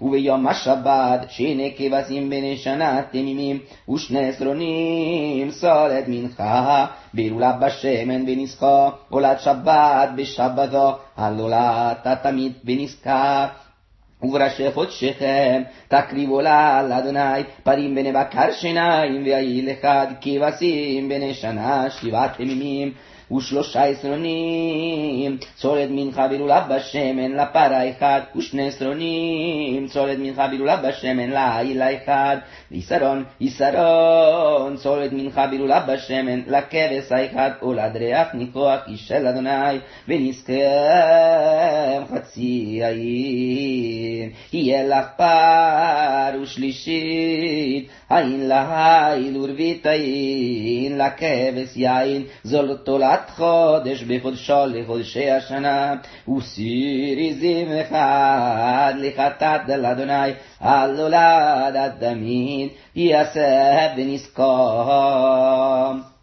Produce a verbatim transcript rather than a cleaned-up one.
וביום השבת שני כבשים בני שנה תמימים ושני עשרונים סולת מנחה בהילולה בשמן ונזכה עולת שבת בשבתו הלולת התמיד ונזכה ובראשי חודשכם תקריבו לה לאדוני פרים בני בקר שיניים והיל אחד כבשים בני שנה שבעה תמימים ושלושה עשרונים צולת מנחה בהילולה בשמן לפרה אחד ושני עשרונים צולת מנחה בהילולה בשמן לעילה אחד ויסרון יסרון צולת מנחה בהילולה בשמן לכבש האחד עולת ריח ניחוח איש של אדוני ונזכם חצי העיר יהיה לך פר ושלישית העין להיל ורבית העין לכבש יין זולת תולת חודש בחודשו לחודשי השנה וסיר עזים אחד לחטאת לאדוני על הולדת תמיד יעשה ונזכור